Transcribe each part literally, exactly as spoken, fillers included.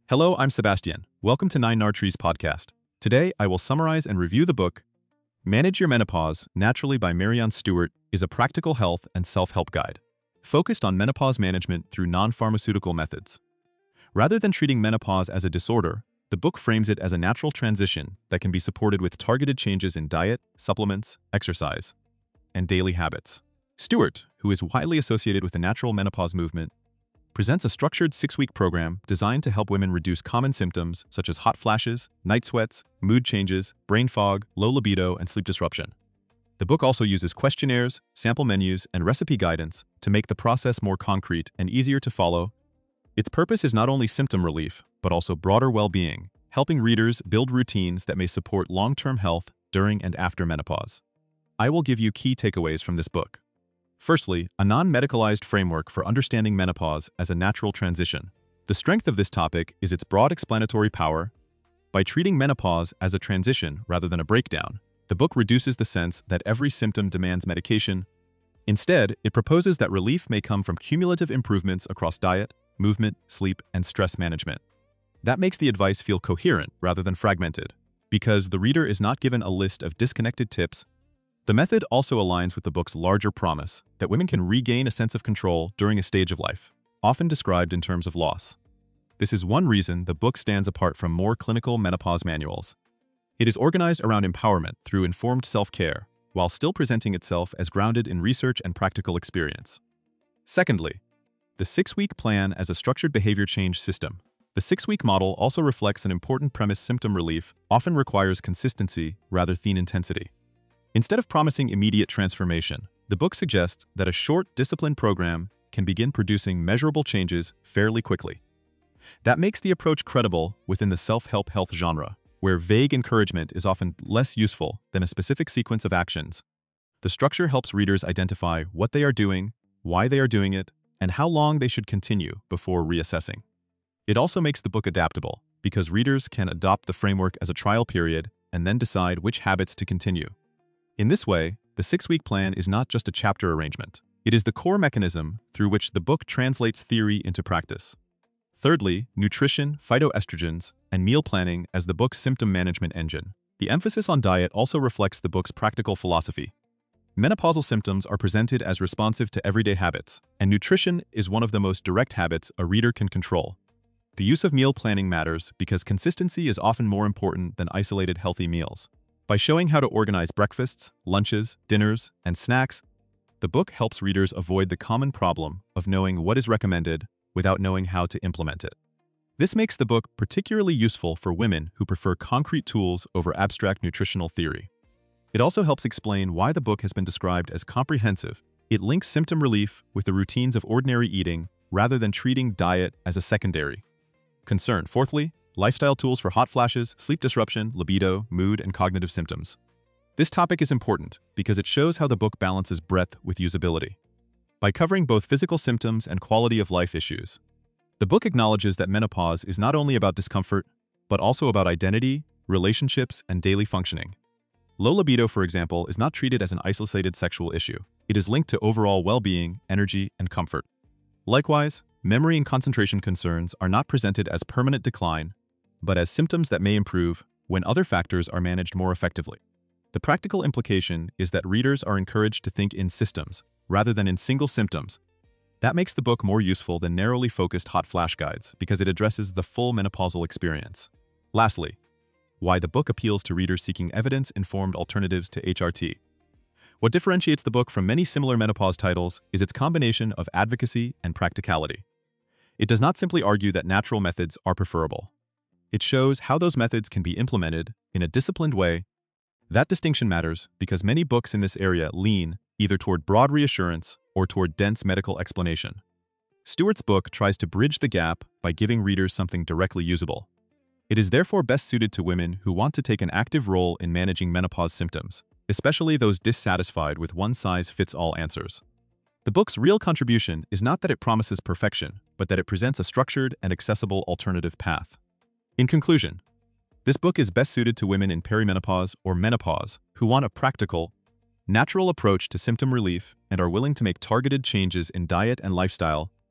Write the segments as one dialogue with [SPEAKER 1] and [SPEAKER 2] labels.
[SPEAKER 1] Hello, I'm Sebastian. Welcome to Nine Nartrees podcast. Today, I will summarize and review the book Manage Your Menopause Naturally by Marianne Stewart is a practical health and self-help guide, focused on menopause management through non-pharmaceutical methods. Rather than treating menopause as a disorder, the book frames it as a natural transition that can be supported with targeted changes in diet, supplements, exercise, and daily habits. Stewart, who is widely associated with the natural menopause movement, presents a structured six-week program designed to help women reduce common symptoms such as hot flashes, night sweats, mood changes, brain fog, low libido, and sleep disruption. The book also uses questionnaires, sample menus, and recipe guidance to make the process more concrete and easier to follow. Its purpose is not only symptom relief, but also broader well-being, helping readers build routines that may support long-term health during and after menopause. I will give you key takeaways from this book. Firstly, a non-medicalized framework for understanding menopause as a natural transition. The strength of this topic is its broad explanatory power. By treating menopause as a transition rather than a breakdown, the book reduces the sense that every symptom demands medication. Instead, it proposes that relief may come from cumulative improvements across diet, movement, sleep, and stress management. That makes the advice feel coherent rather than fragmented, because the reader is not given a list of disconnected tips. The method also aligns with the book's larger promise that women can regain a sense of control during a stage of life, often described in terms of loss. This is one reason the book stands apart from more clinical menopause manuals. It is organized around empowerment through informed self-care, while still presenting itself as grounded in research and practical experience. Secondly, the six-week plan as a structured behavior change system. The six-week model also reflects an important premise: symptom relief often requires consistency rather than intensity. Instead of promising immediate transformation, the book suggests that a short, disciplined program can begin producing measurable changes fairly quickly. That makes the approach credible within the self-help health genre, where vague encouragement is often less useful than a specific sequence of actions. The structure helps readers identify what they are doing, why they are doing it, and how long they should continue before reassessing. It also makes the book adaptable, because readers can adopt the framework as a trial period and then decide which habits to continue. In this way, the six-week plan is not just a chapter arrangement. It is the core mechanism through which the book translates theory into practice. Thirdly, nutrition, phytoestrogens, and meal planning as the book's symptom management engine. The emphasis on diet also reflects the book's practical philosophy. Menopausal symptoms are presented as responsive to everyday habits, and nutrition is one of the most direct habits a reader can control. The use of meal planning matters because consistency is often more important than isolated healthy meals. By showing how to organize breakfasts, lunches, dinners, and snacks, the book helps readers avoid the common problem of knowing what is recommended without knowing how to implement it. This makes the book particularly useful for women who prefer concrete tools over abstract nutritional theory. It also helps explain why the book has been described as comprehensive. It links symptom relief with the routines of ordinary eating rather than treating diet as a secondary concern. Fourthly, lifestyle tools for hot flashes, sleep disruption, libido, mood, and cognitive symptoms. This topic is important because it shows how the book balances breadth with usability. By covering both physical symptoms and quality of life issues, the book acknowledges that menopause is not only about discomfort, but also about identity, relationships, and daily functioning. Low libido, for example, is not treated as an isolated sexual issue. It is linked to overall well-being, energy, and comfort. Likewise, memory and concentration concerns are not presented as permanent decline, but as symptoms that may improve when other factors are managed more effectively. The practical implication is that readers are encouraged to think in systems rather than in single symptoms. That makes the book more useful than narrowly focused hot flash guides because it addresses the full menopausal experience. Lastly, why the book appeals to readers seeking evidence-informed alternatives to H R T. What differentiates the book from many similar menopause titles is its combination of advocacy and practicality. It does not simply argue that natural methods are preferable. It shows how those methods can be implemented in a disciplined way. That distinction matters because many books in this area lean either toward broad reassurance or toward dense medical explanation. Stewart's book tries to bridge the gap by giving readers something directly usable. It is therefore best suited to women who want to take an active role in managing menopause symptoms, especially those dissatisfied with one-size-fits-all answers. The book's real contribution is not that it promises perfection, but that it presents a structured and accessible alternative path. In conclusion, this book is best suited to women in perimenopause or menopause who want a practical, natural approach to symptom relief and are willing to make targeted changes in diet and lifestyle.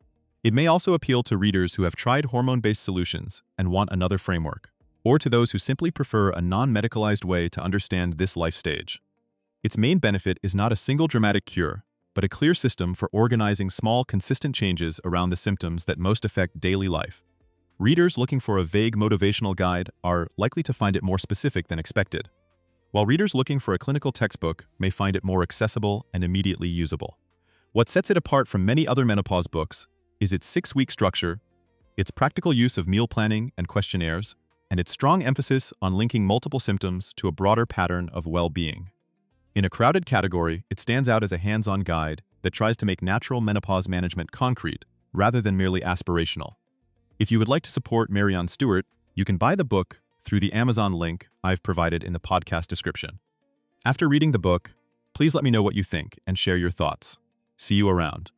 [SPEAKER 1] It may also appeal to readers who have tried hormone-based solutions and want another framework, or to those who simply prefer a non-medicalized way to understand this life stage. Its main benefit is not a single dramatic cure, but a clear system for organizing small, consistent changes around the symptoms that most affect daily life. Readers looking for a vague motivational guide are likely to find it more specific than expected, while readers looking for a clinical textbook may find it more accessible and immediately usable. What sets it apart from many other menopause books is its six-week structure, its practical use of meal planning and questionnaires, and its strong emphasis on linking multiple symptoms to a broader pattern of well-being. In a crowded category, it stands out as a hands-on guide that tries to make natural menopause management concrete rather than merely aspirational. If you would like to support Marianne Stewart, you can buy the book through the Amazon link I've provided in the podcast description. After reading the book, please let me know what you think and share your thoughts. See you around.